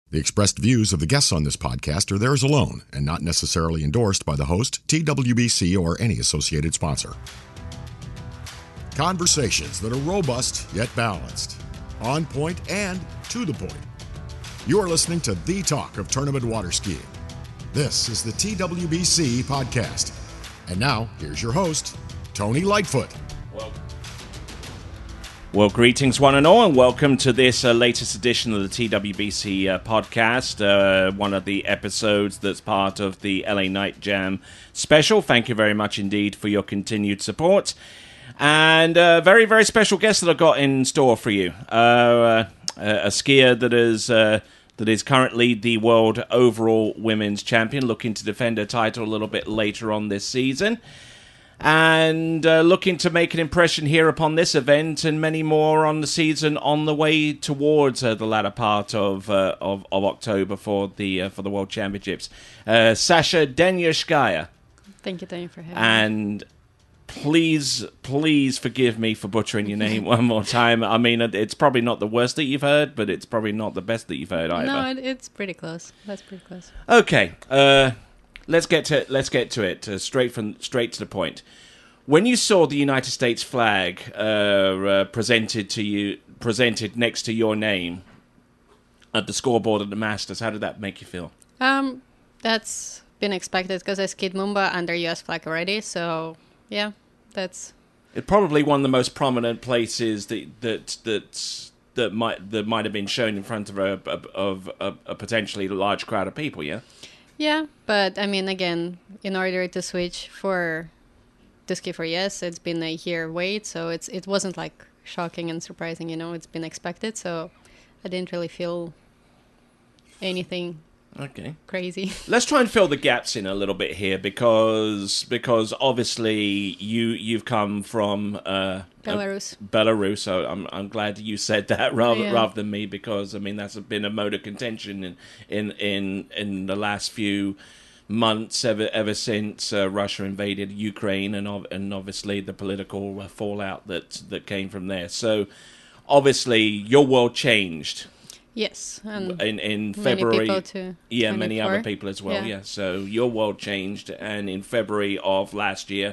The expressed views of the guests on this podcast are theirs alone and not necessarily endorsed by the host, TWBC, or any associated sponsor. Conversations that are robust yet balanced, on point and to the point. You are listening to the talk of tournament water skiing. This is the TWBC podcast. And now, here's your host, Tony Lightfoot. Well, greetings one and all, and welcome to this latest edition of the TWBC podcast, one of the episodes that's part of the LA Night Jam special. Thank you very much indeed for your continued support. And a very, very special guest that I've got in store for you. A skier that is currently the world overall women's champion, looking to defend her title a little bit later on this season. And looking to make an impression here upon this event and many more on the season on the way towards the latter part of October for the World Championships. Sasha Denishkaya. Thank you, Tony, for having me. And please forgive me for butchering your name one more time. I mean, it's probably not the worst that you've heard, but it's probably not the best that you've heard either. No, it's pretty close. That's pretty close. Okay. Let's get to it. Straight to the point. When you saw the United States flag presented next to your name at the scoreboard at the Masters, how did that make you feel? That's been expected because I skied Mumba under U.S. flag already. So yeah, that's. It's probably one of the most prominent places that might have been shown in front of a potentially large crowd of people. Yeah. Yeah, but I mean, again, in order to switch to ski for yes, it's been a year wait, so it wasn't like shocking and surprising, it's been expected, so I didn't really feel anything crazy. Let's try and fill the gaps in a little bit here because obviously you've come from Belarus, so I'm glad you said that rather than me, because I mean that's been a mode of contention in the last few months ever since Russia invaded Ukraine and obviously the political fallout that came from there. So obviously your world changed. Yes, and in February, many people too. Yeah, many other people as well. Yeah, so your world changed, and in February of last year.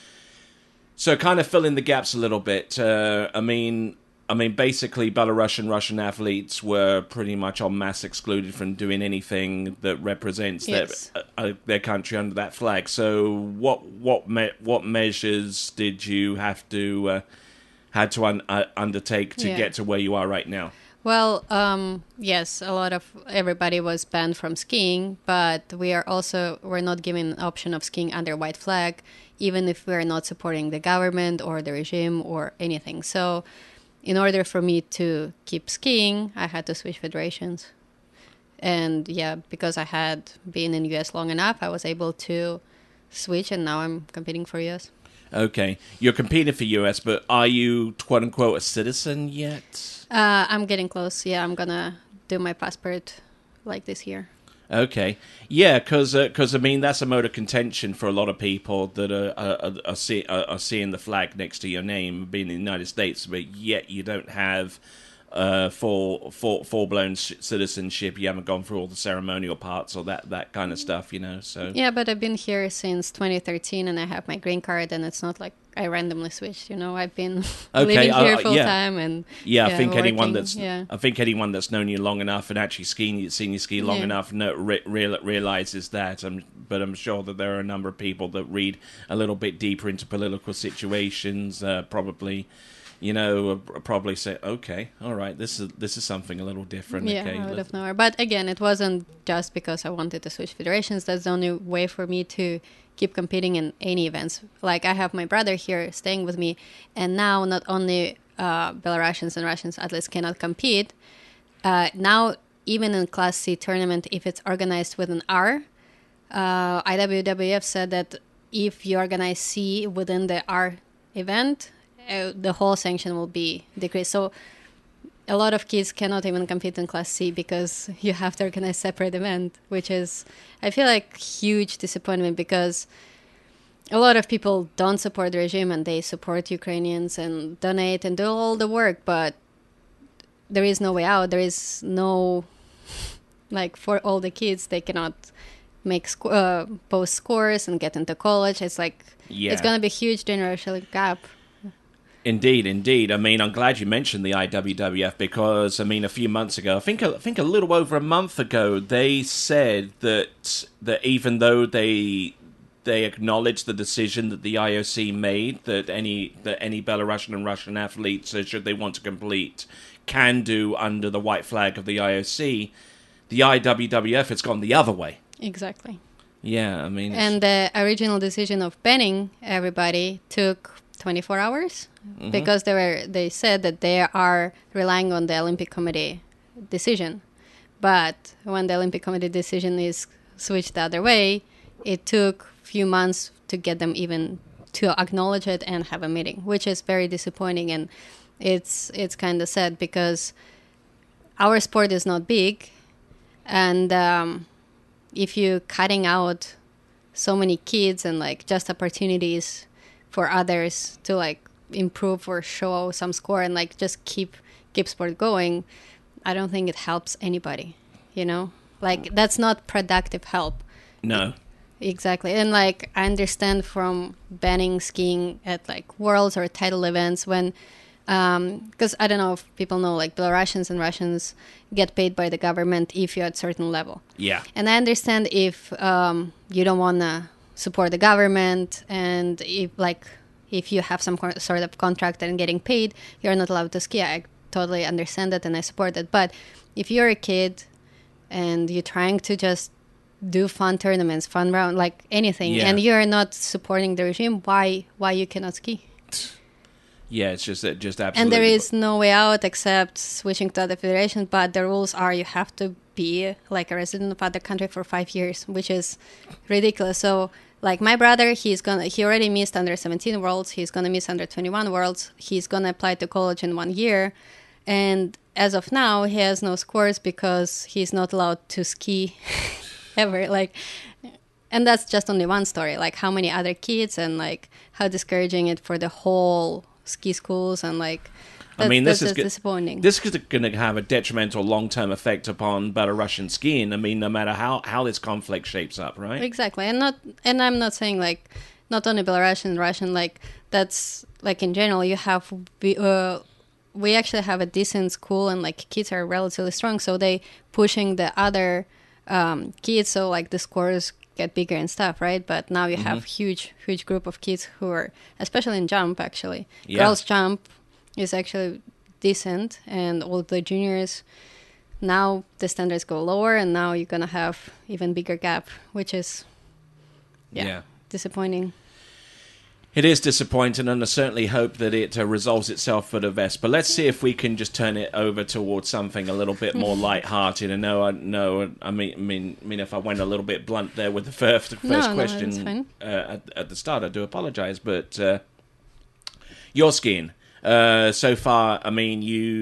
So, kind of fill in the gaps a little bit. I mean, basically, Belarusian Russian athletes were pretty much en masse excluded from doing anything that represents their country under that flag. So, what measures did you have to undertake to get to where you are right now? Well, yes, everybody was banned from skiing, but we're not given an option of skiing under white flag, even if we're not supporting the government or the regime or anything. So in order for me to keep skiing, I had to switch federations. And yeah, because I had been in US long enough, I was able to switch, and now I'm competing for US. Okay. You're competing for US, but are you, quote-unquote, a citizen yet? I'm getting close. Yeah, I'm going to do my passport like this year. Okay. Yeah, because I mean, that's a mode of contention for a lot of people that are seeing the flag next to your name, being in the United States, but yet you don't have full-blown citizenship. You haven't gone through all the ceremonial parts or that kind of stuff, so. Yeah, but I've been here since 2013 and I have my green card, and it's not like I randomly switched, I've been living here full time and I think anyone that's known you long enough and actually seen you ski long enough realizes that. But I'm sure that there are a number of people that read a little bit deeper into political situations, probably say, okay, all right, this is something a little different. Yeah, okay, out of nowhere. But again, it wasn't just because I wanted to switch federations. That's the only way for me to keep competing in any events. Like, I have my brother here staying with me, and now not only Belarusians and Russians athletes cannot compete, now even in Class C tournament, if it's organized with an R, IWWF said that if you organize C within the R event, the whole sanction will be decreased. So a lot of kids cannot even compete in Class C because you have to organize separate event, which is, I feel like, huge disappointment, because a lot of people don't support the regime and they support Ukrainians and donate and do all the work, but there is no way out. There is no Like for all the kids, they cannot make post scores and get into college. It's like it's going to be a huge generational gap. Indeed. I mean, I'm glad you mentioned the IWWF because, I mean, a few months ago, I think a little over a month ago, they said that even though they acknowledged the decision that the IOC made that any Belarusian and Russian athletes, should they want to complete, can do under the white flag of the IOC, the IWWF has gone the other way. Exactly. Yeah, I mean... And the original decision of banning everybody took 24 hours because they said that they are relying on the Olympic Committee decision. But when the Olympic Committee decision is switched the other way, it took a few months to get them even to acknowledge it and have a meeting, which is very disappointing. And it's kind of sad because our sport is not big. And if you're cutting out so many kids and like just opportunities for others to like improve or show some score and like just keep sport going, I don't think it helps anybody, you know? Like that's not productive help. No. Exactly. And like I understand from banning skiing at like worlds or title events when because I don't know if people know, like Belarusians and Russians get paid by the government if you're at a certain level. Yeah. And I understand if you don't want to support the government and if you have some sort of contract and getting paid, you're not allowed to ski. I totally understand that and I support it. But if you're a kid and you're trying to just do fun tournaments, fun round, like anything, and you're not supporting the regime, why you cannot ski? Yeah, it's just absolutely. And there is no way out except switching to other federations. But the rules are you have to be like a resident of other country for 5 years, which is ridiculous. So, like my brother, he already missed under 17 worlds. He's gonna miss under 21 worlds. He's gonna apply to college in 1 year, and as of now, he has no scores because he's not allowed to ski ever. Like, and that's just only one story. Like how many other kids and like how discouraging it for the whole ski schools and like this is disappointing. This is going to have a detrimental long-term effect upon Belarusian skiing. I mean, no matter how this conflict shapes up, right? Exactly, and I'm not saying like not only Belarusian, Russian, like that's like in general. You have we actually have a decent school and like kids are relatively strong, so they pushing the other kids, so like the scores get bigger and stuff, right? But now you have huge group of kids who are, especially in jump, actually. Yeah. Girls jump is actually decent, and all the juniors, now the standards go lower, and now you're going to have even bigger gap, which is, disappointing. It is disappointing, and I certainly hope that it resolves itself for the best. But let's see if we can just turn it over towards something a little bit more light-hearted. I mean, if I went a little bit blunt there with the first question at the start, I do apologize. But your skiing so far, I mean,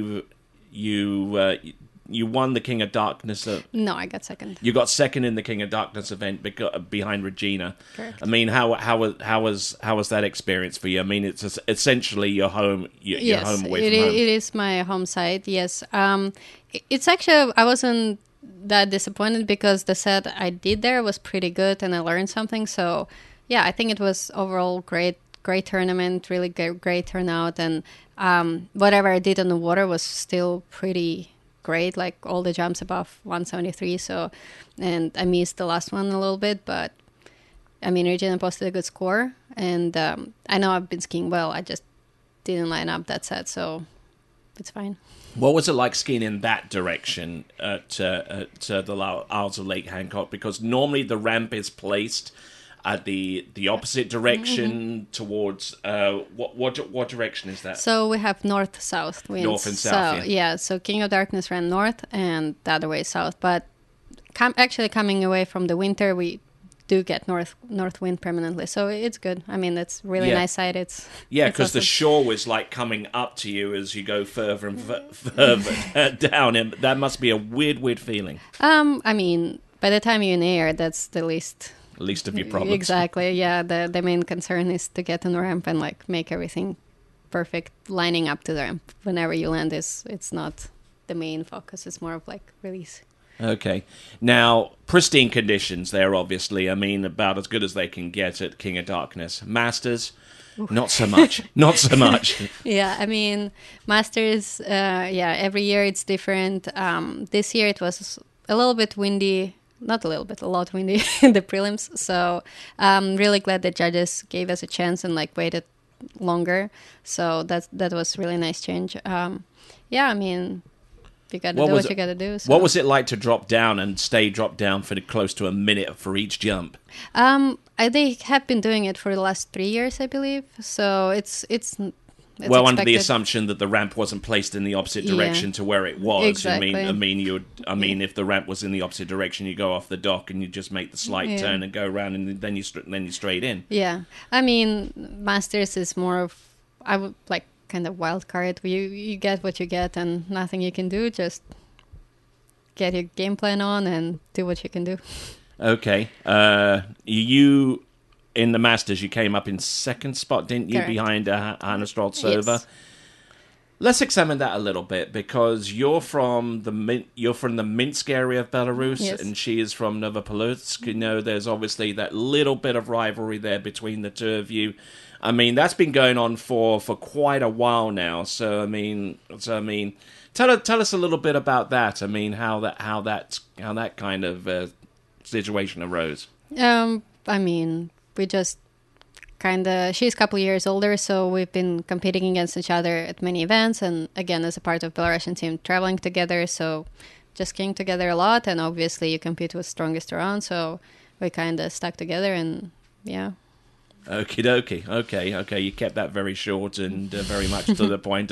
you won the King of Darkness. No, I got second. You got second in the King of Darkness event behind Regina. Correct. I mean, how was that experience for you? I mean, it's essentially your home. Your home away from home. It is my home site. Yes. It's actually I wasn't that disappointed because the set I did there was pretty good and I learned something. So yeah, I think it was overall great tournament. Really great turnout, and whatever I did on the water was still pretty great, like all the jumps above 173. So, and I missed the last one a little bit, but I mean, Regina posted a good score, and I know I've been skiing well. I just didn't line up that set, so it's fine. What was it like skiing in that direction at the Isles of Lake Hancock? Because normally the ramp is placed at the opposite direction towards what direction is that? So we have north-south winds. North and south, yeah. So King of Darkness ran north and the other way south. But actually coming away from the winter, we do get north wind permanently. So it's good. I mean, it's really nice side. Because the shore was like coming up to you as you go further and further down. And that must be a weird feeling. I mean, by the time you're in air, that's the least of your problems. Exactly, yeah. The main concern is to get on the ramp and like make everything perfect. Lining up to the ramp whenever you land it's not the main focus. It's more of like release. Okay. Now, pristine conditions there, obviously. I mean, about as good as they can get at King of Darkness. Masters, not so much. Not so much. Yeah, I mean, Masters, yeah, every year it's different. This year it was a little bit windy, not a little bit, a lot windy in the prelims. So I'm really glad the judges gave us a chance and like waited longer. So that was really nice change. Yeah, I mean, you got to do what you got to do. So. What was it like to drop down and stay dropped down for close to a minute for each jump? They have been doing it for the last 3 years, I believe. So it's well, expected. Under the assumption that the ramp wasn't placed in the opposite direction to where it was. Exactly. I mean, if the ramp was in the opposite direction, you go off the dock and you just make the slight turn and go around, and then you straight in. Yeah, I mean, Masters is more of, I would like, kind of wild card. You get what you get, and nothing you can do. Just get your game plan on and do what you can do. Okay. You in the Masters, you came up in second spot, didn't you? Correct. Behind Hanna Streltsova. Yes. Let's examine that a little bit, because you're from the Minsk area of Belarus, Yes. and she is from Novopolotsk. You know, there's obviously that little bit of rivalry there between the two of you. I mean, that's been going on for quite a while now. So I mean, tell us a little bit about that. I mean, how that kind of situation arose. I mean, we just kind of, she's a couple years older, so we've been competing against each other at many events, and again, as a part of Belarusian team, traveling together, so just came together a lot, and obviously you compete with strongest around, so we kind of stuck together, and yeah. Okie dokie. Okay. You kept that very short and very much to the point.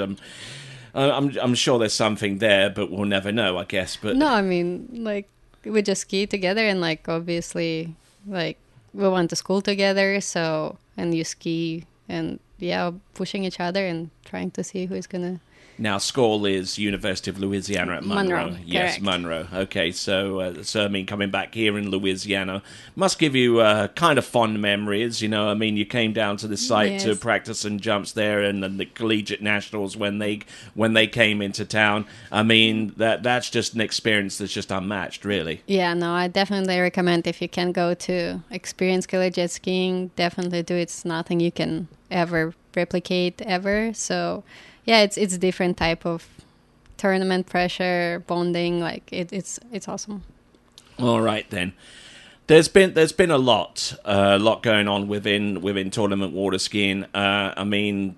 I'm sure there's something there, but we'll never know, I guess. But no, I mean, like, we just ski together, and like obviously, like, we went to school together, so, and you ski, and yeah, pushing each other and trying to see who's gonna. Now, school is University of Louisiana at Monroe. Yes, correct. Monroe. Okay, so I mean, coming back here in Louisiana must give you kind of fond memories. You know, I mean, you came down to the site to Yes. practice some jumps there, and then the collegiate nationals when they came into town. I mean, that's just an experience that's just unmatched, really. Yeah, no, I definitely recommend, if you can go to experience collegiate skiing, definitely do it. It's nothing you can ever replicate ever. So yeah, it's different type of tournament pressure, bonding, like it's awesome. All right then. There's been a lot going on within tournament water skiing. I mean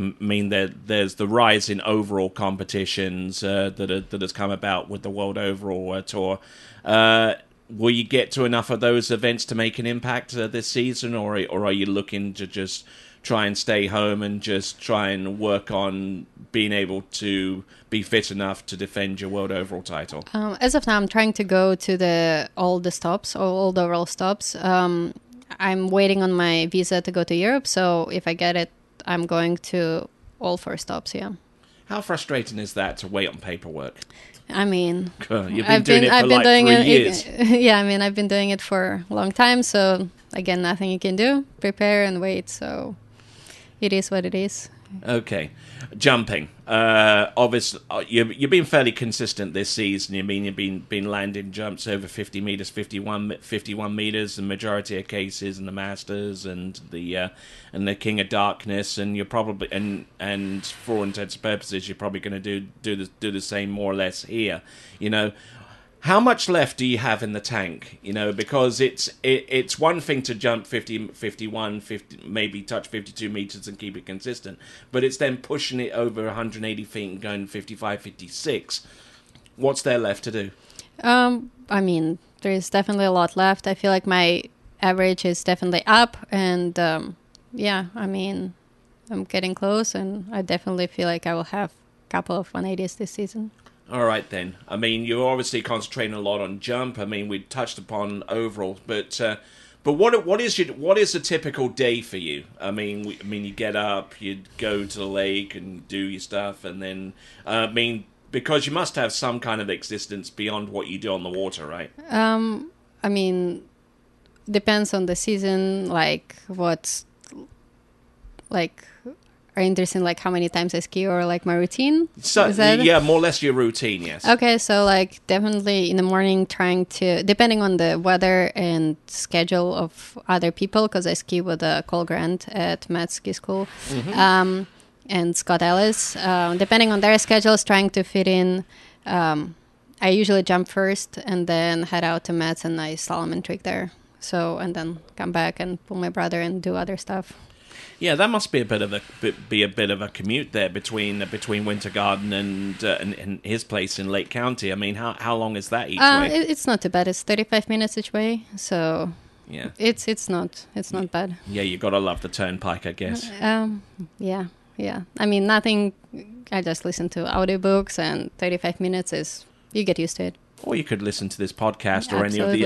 there's the rise in overall competitions that has come about with the World Overall Tour. Will you get to enough of those events to make an impact this season, or are you looking to just try and stay home and just try and work on being able to be fit enough to defend your world overall title? As of now, I'm trying to go to all the overall stops. I'm waiting on my visa to go to Europe, so if I get it, I'm going to all 4 stops, yeah. How frustrating is that to wait on paperwork? I mean, You've been doing it for like 3 years. Yeah, I mean, I've been doing it for a long time, so again, nothing you can do. Prepare and wait, so it is what it is. Okay. Jumping. Obviously, you've been fairly consistent this season. You mean you've been landing jumps over 50 meters, 51 meters, the majority of cases in the Masters and the King of Darkness, and you're probably and for all intents and purposes, you're probably going to do the same more or less here. You know, how much left do you have in the tank? You know, because it's one thing to jump 50, 51, 50, maybe touch 52 meters and keep it consistent, but it's then pushing it over 180 feet and going 55, 56. What's there left to do? I mean, there's definitely a lot left. I feel like my average is definitely up, and yeah, I mean, I'm getting close, and I definitely feel like I will have a couple of 180s this season. All right, then. I mean, you're obviously concentrating a lot on jump. I mean, we touched upon overall, but what is a typical day for you? I mean, you get up, you go to the lake and do your stuff, and then because you must have some kind of existence beyond what you do on the water, right? I mean, depends on the season. Like, what's like, are interested in like how many times I ski or like my routine? So Is that- yeah, more or less your routine, yes. Okay, so like definitely in the morning trying to, depending on the weather and schedule of other people, because I ski with Cole Grant at Matt Ski School and Scott Ellis. Depending on their schedules, trying to fit in. I usually jump first and then head out to Matt's and I slalom and trick there. So, and then come back and pull my brother and do other stuff. Yeah, that must be a bit of a commute there between Winter Garden and his place in Lake County. I mean, how long is that each way? It's not too bad. It's 35 minutes each way. So Yeah, it's not bad. yeah, you gotta love the turnpike, I guess. Yeah. I mean, nothing. I just listen to audiobooks, and 35 minutes is you get used to it. Or you could listen to this podcast or Absolutely.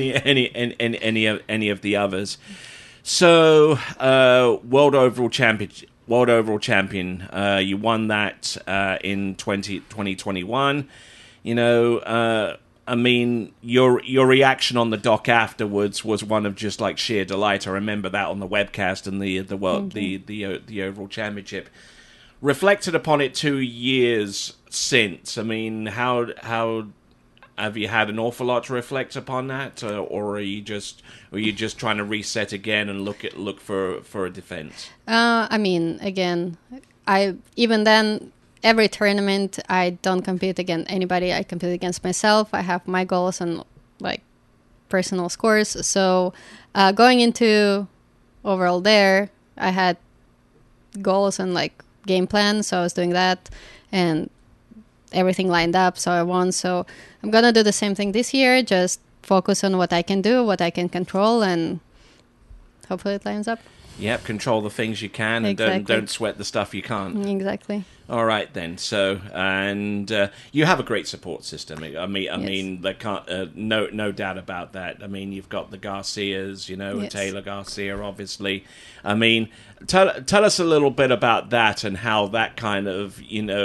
any of the others. So, world overall champion. You won that in 2021. You know, I mean, your reaction on the dock afterwards was one of just like sheer delight. I remember that on the webcast and the overall championship. Reflected upon it 2 years since. I mean, how have you had an awful lot to reflect upon that, or are you just trying to reset again and look for a defense? I mean, again, even then, every tournament, I don't compete against anybody. I compete against myself. I have my goals and like personal scores. So going into overall there, I had goals and like game plan. So I was doing that and everything lined up. So I won. So I'm going to do the same thing this year. Just focus on what I can do, what I can control, and hopefully it lines up. Yep, control the things you can and Exactly. don't sweat the stuff you can't. Exactly. All right then. So, and you have a great support system. I mean, there can't no doubt about that. I mean, you've got the Garcias, you know, Yes. Taylor Garcia, obviously. I mean, tell us a little bit about that and how that kind of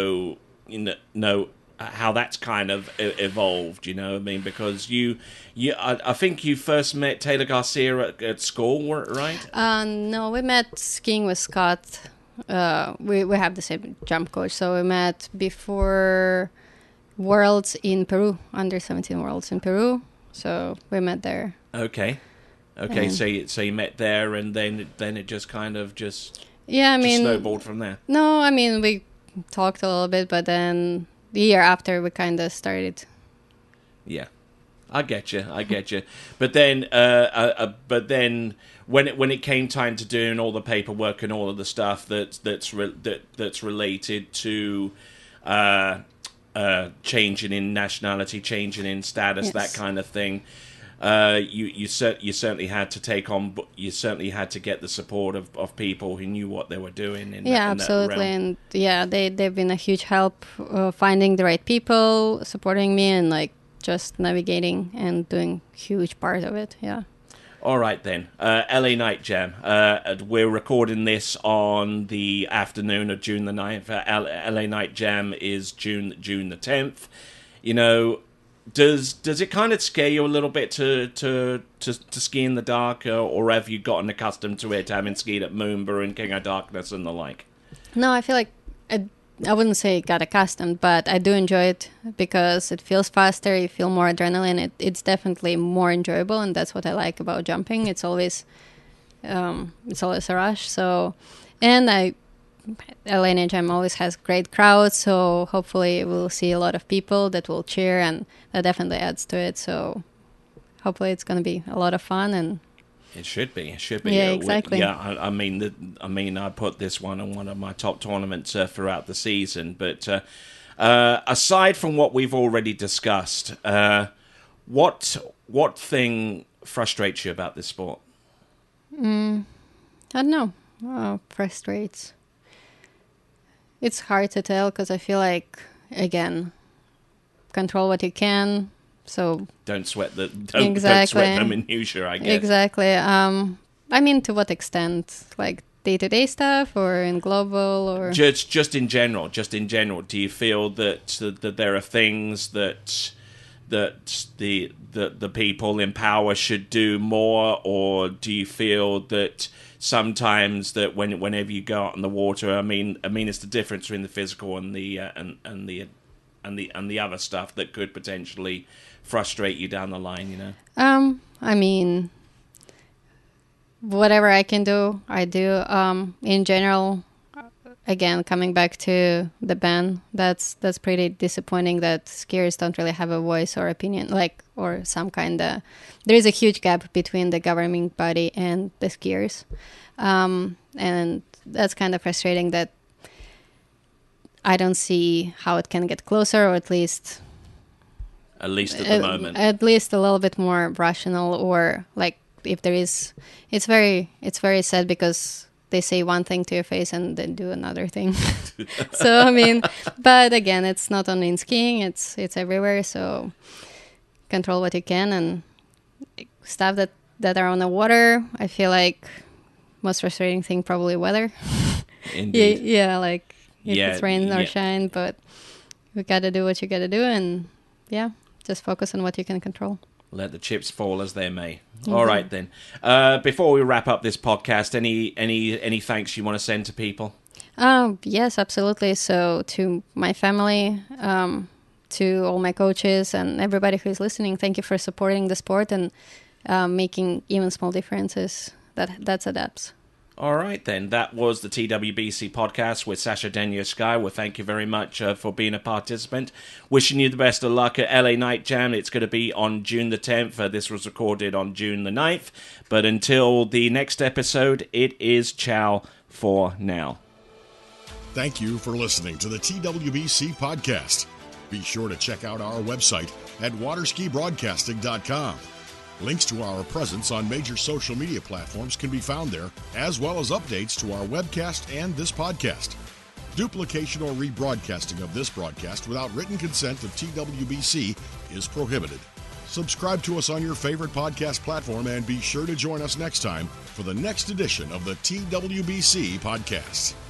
how that's kind of evolved. You know, I mean, because I think you first met Taylor Garcia at school, right? No, we met skiing with Scott. We have the same jump coach, so we met before Worlds in Peru, under 17 Worlds in Peru. So we met there. Okay. So you met there, and then it just kind of just Yeah, I mean, snowballed from there. no, I mean we talked a little bit, but then the year after we kind of started. Yeah, I get you. But then, when it came time to doing all the paperwork and all of the stuff that's related to changing in nationality, changing in status, Yes. that kind of thing. You certainly had to take on. You certainly had to get the support of people who knew what they were doing. In Yeah, that absolutely, realm. and yeah, they've been a huge help finding the right people, supporting me, and like just navigating and doing huge part of it. Yeah. All right then, LA Night Jam. We're recording this on the afternoon of June the 9th. LA Night Jam is June the 10th. You know, does it kind of scare you a little bit to ski in the dark, or have you gotten accustomed to it, having skied at Moomba and King of Darkness and the like? No, I feel like I wouldn't say got accustomed, but I do enjoy it because it feels faster. You feel more adrenaline. It's definitely more enjoyable, and that's what I like about jumping. It's always a rush. So, and LA Night Jam always has great crowds. So hopefully we'll see a lot of people that will cheer, and that definitely adds to it. So hopefully it's going to be a lot of fun and. It should be. Yeah, exactly. I mean, I put this one on one of my top tournaments throughout the season. But aside from what we've already discussed, what thing frustrates you about this sport? I don't know. Frustrates. It's hard to tell because I feel like, again, control what you can. So Don't sweat the minutiae, I guess. Exactly. I mean, to what extent? Like day-to-day stuff, or in global, or just in general. Do you feel that there are things that that the people in power should do more, or do you feel that sometimes that whenever you go out in the water, I mean, it's the difference between the physical and the other stuff that could potentially frustrate you down the line, you know? I mean, whatever I can do, I do. In general, again, coming back to the ban, that's pretty disappointing that skiers don't really have a voice or opinion, or some kind of... There is a huge gap between the governing body and the skiers. And that's kind of frustrating that I don't see how it can get closer, or at least at the moment. At least a little bit more rational, or if there is... It's very sad because they say one thing to your face and then do another thing. So, I mean, but again, it's not only in skiing, it's everywhere. So control what you can, and stuff that are on the water. I feel like most frustrating thing, probably weather. Indeed. Yeah, if it's rain or shine, but we got to do what you got to do, and just focus on what you can control. Let the chips fall as they may. Mm-hmm. All right, then. Before we wrap up this podcast, any thanks you want to send to people? Yes, absolutely. So to my family, to all my coaches and everybody who's listening, thank you for supporting the sport and making even small differences. That's adapts. All right, then. That was the TWBC podcast with Sasha Denyer-Sky. Well, thank you very much for being a participant. Wishing you the best of luck at LA Night Jam. It's going to be on June the 10th. This was recorded on June the 9th. But until the next episode, it is ciao for now. Thank you for listening to the TWBC podcast. Be sure to check out our website at waterskibroadcasting.com. Links to our presence on major social media platforms can be found there, as well as updates to our webcast and this podcast. Duplication or rebroadcasting of this broadcast without written consent of TWBC is prohibited. Subscribe to us on your favorite podcast platform and be sure to join us next time for the next edition of the TWBC podcast.